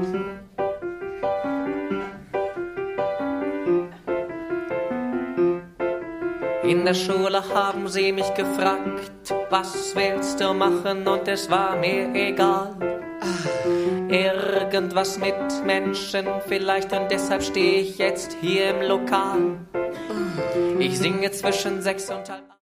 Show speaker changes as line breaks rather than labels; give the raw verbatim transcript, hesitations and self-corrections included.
In der Schule haben sie mich gefragt, was willst du machen, und es war mir egal. Irgendwas mit Menschen vielleicht, und deshalb stehe ich jetzt hier im Lokal. Ich singe zwischen sechs und halb